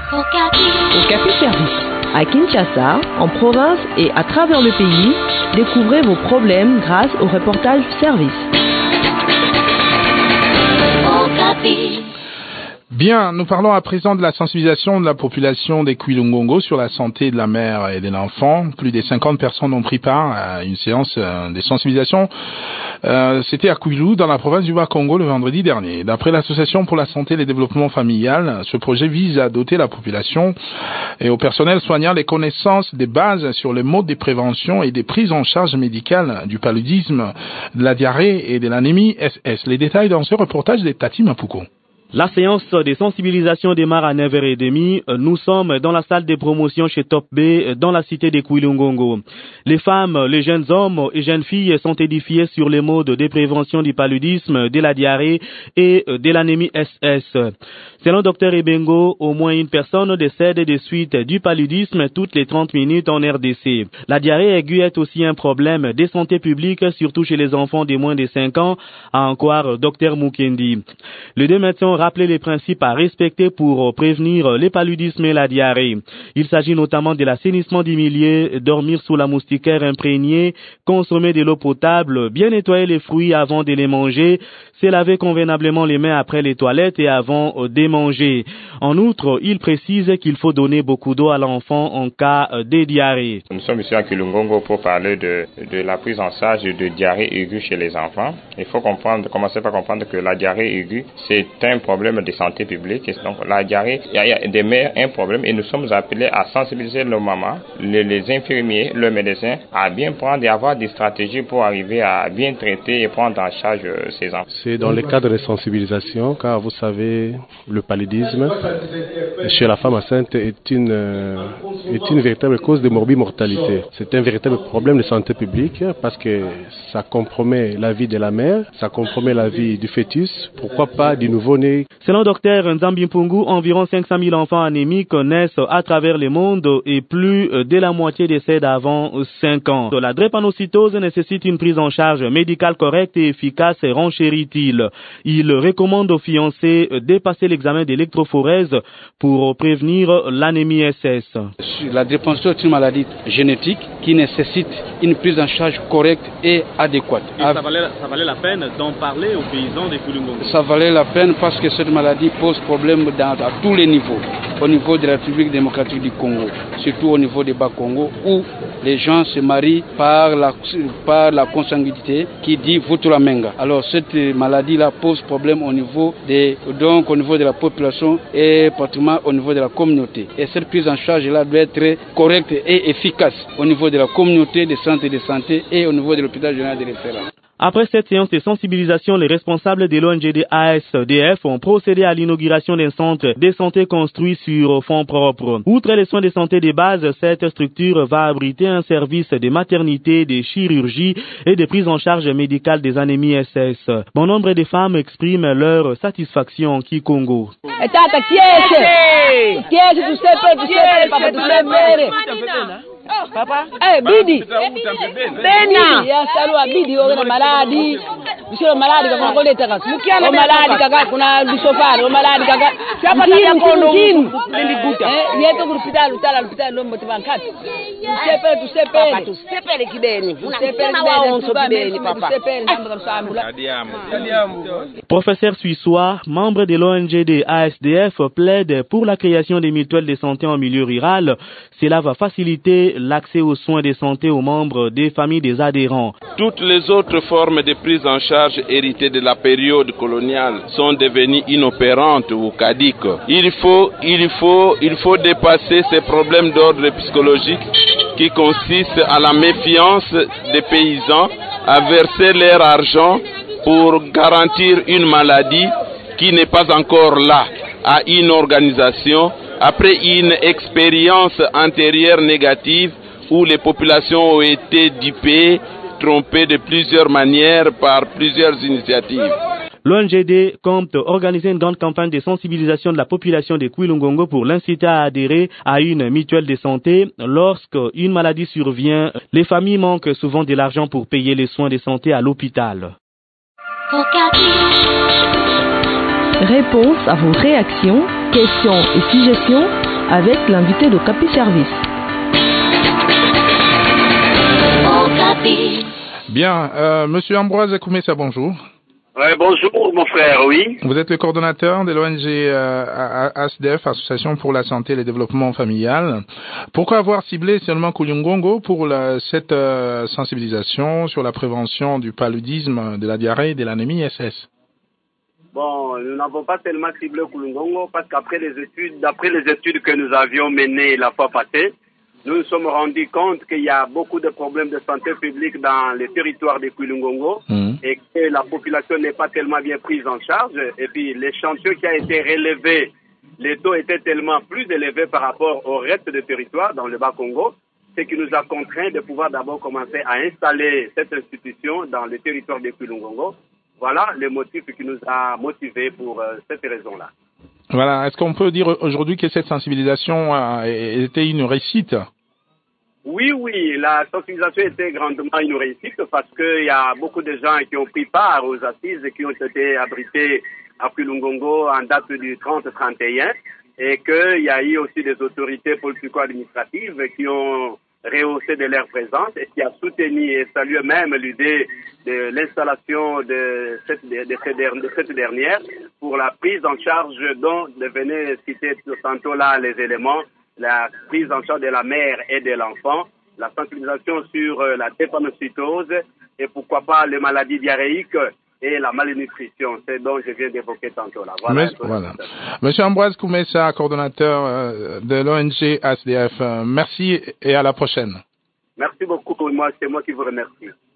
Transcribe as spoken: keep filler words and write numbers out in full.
Okapi Service. À Kinshasa, en province et à travers le pays, découvrez vos problèmes grâce au reportage service. Okapi. Bien, nous parlons à présent de la sensibilisation de la population des Kwilungongo sur la santé de la mère et de l'enfant. Plus de cinquante personnes ont pris part à une séance de sensibilisation. Euh, c'était à Kwilu, dans la province du Bas-Congo, le vendredi dernier. D'après l'Association pour la santé et le développement familial, ce projet vise à doter la population et au personnel soignant les connaissances des bases sur les modes de prévention et des prises en charge médicales du paludisme, de la diarrhée et de l'anémie S S. Les détails dans ce reportage de Tati Mapuko. La séance de sensibilisation démarre à neuf heures trente. Nous sommes dans la salle de promotion chez Top B, dans la cité de Kwilungongo. Les femmes, les jeunes hommes et jeunes filles sont édifiés sur les modes de prévention du paludisme, de la diarrhée et de l'anémie S S. Selon Docteur Ebengo, au moins une personne décède des suites du paludisme toutes les trente minutes en R D C. La diarrhée aiguë est aussi un problème de santé publique, surtout chez les enfants de moins de cinq ans, a encore Docteur Mukendi. Les deux médecins rappeler les principes à respecter pour prévenir les paludismes et la diarrhée. Il s'agit notamment de l'assainissement du milieu, dormir sous la moustiquaire imprégnée, consommer de l'eau potable, bien nettoyer les fruits avant de les manger, se laver convenablement les mains après les toilettes et avant de manger. En outre, il précise qu'il faut donner beaucoup d'eau à l'enfant en cas de diarrhée. Nous sommes ici à Kwilungongo pour parler de, de la prise en charge de diarrhée aiguë chez les enfants. Il faut comprendre, commencer par comprendre que la diarrhée aiguë, c'est un problème de santé publique. Donc la diarrhée, il y a, il y a des mères un problème et nous sommes appelés à sensibiliser nos mamans, les, les infirmiers, le médecin, à bien prendre et avoir des stratégies pour arriver à bien traiter et prendre en charge ces enfants. C'est dans le cadre de sensibilisation, car vous savez, le paludisme chez la femme enceinte est une, est une véritable cause de morbimortalité. C'est un véritable problème de santé publique parce que ça compromet la vie de la mère, ça compromet la vie du fœtus, pourquoi pas du nouveau-né. Selon Docteur Nzambi Mpungu, environ cinq cent mille enfants anémiques naissent à travers le monde et plus de la moitié décèdent avant cinq ans. La drépanocytose nécessite une prise en charge médicale correcte et efficace, renchérit-il. Il recommande aux fiancés de passer l'examen d'électrophorèse pour prévenir l'anémie S S. La drépanocytose est une maladie génétique qui nécessite une prise en charge correcte et adéquate. Et ça, valait, ça valait la peine d'en parler aux paysans des Kwilungongo. Ça valait la peine parce que cette maladie pose problème dans, à tous les niveaux. Au niveau de la République démocratique du Congo, surtout au niveau des Bas-Congo, où les gens se marient par la, par la consanguinité qui dit Vuturamenga. Alors cette maladie-là pose problème au niveau, des, donc, au niveau de la population et particulièrement au niveau de la communauté. Et cette prise en charge-là doit être correcte et efficace au niveau de la communauté, des centres de santé et au niveau de l'hôpital général de référence. Après cette séance de sensibilisation, les responsables de l'O N G D A S D F ont procédé à l'inauguration d'un centre de santé construit sur fonds propres. Outre les soins de santé de base, cette structure va abriter un service de maternité, de chirurgie et de prise en charge médicale des anémies S S. Bon nombre de femmes expriment leur satisfaction en Kikongo. Papa, eh Bidi, Bena, ya salwa Bidi ona maladi, bisho maladi kama ngole taka. Mukiana maladi kaka kuna bisofari, o maladi kaka. Chapa ta kondo ndiguta. Eh, yeto ku hospital, utala hospital lombo tibankati. Tusepe, tusepe. Papa, tusepe kideni. Unasema wao onso kideni papa. Tusepe namba kusambula. Professeur suissois, membre de l'O N G D A S D F, plaide pour la création des mutuelles de santé en milieu rural. Cela va faciliter l'accès aux soins de santé aux membres des familles des adhérents. Toutes les autres formes de prise en charge héritées de la période coloniale sont devenues inopérantes ou caduques. Il faut, il faut, il faut dépasser ces problèmes d'ordre psychologique qui consistent à la méfiance des paysans à verser leur argent pour garantir une maladie qui n'est pas encore là à une organisation après une expérience antérieure négative où les populations ont été dupées, trompées de plusieurs manières par plusieurs initiatives. L'O N G D compte organiser une grande campagne de sensibilisation de la population de Kwilungongo pour l'inciter à adhérer à une mutuelle de santé. Lorsque une maladie survient, les familles manquent souvent de l'argent pour payer les soins de santé à l'hôpital. Réponse à vos réactions, questions et suggestions avec l'invité de Capi Service. Bien, euh, Monsieur Ambroise Koumessa, bonjour. Ouais, bonjour mon frère, oui. Vous êtes le coordonnateur de l'O N G euh, A S D F, Association pour la santé et le développement familial. Pourquoi avoir ciblé seulement Kouilou-Ngongo pour la, cette euh, sensibilisation sur la prévention du paludisme, de la diarrhée et de l'anémie S S? Bon, nous n'avons pas tellement ciblé Kouilou-Ngongo parce qu'après les études, d'après les études que nous avions menées la fois passée, nous nous sommes rendus compte qu'il y a beaucoup de problèmes de santé publique dans les territoires de Kouilou-Ngongo mmh. et que la population n'est pas tellement bien prise en charge. Et puis l'échantillon qui a été relevé, les taux étaient tellement plus élevés par rapport au reste des territoires dans le Bas-Congo, ce qui nous a contraints de pouvoir d'abord commencer à installer cette institution dans le territoire de Kouilou-Ngongo. Voilà le motif qui nous a motivés pour euh, cette raison-là. Voilà. Est-ce qu'on peut dire aujourd'hui que cette sensibilisation a été une réussite? Oui, oui, la sensibilisation était grandement une réussite parce qu'il y a beaucoup de gens qui ont pris part aux assises et qui ont été abrités à Kouilou-Ngongo en date du trente trente et un et qu'il y a eu aussi des autorités politico-administratives qui ont rehaussé de leur présence et qui a soutenu et salué même l'idée de l'installation de cette, de, de, de cette dernière pour la prise en charge dont devenait citer tantôt là les éléments, la prise en charge de la mère et de l'enfant, la sensibilisation sur la drépanocytose et pourquoi pas les maladies diarrhéiques et la malnutrition, c'est dont je viens d'évoquer tantôt là. Voilà. Monsieur, voilà. Monsieur Ambroise Koumessa, coordonnateur euh, de l'O N G A S D F, euh, merci et à la prochaine. Merci beaucoup. Moi, c'est moi qui vous remercie.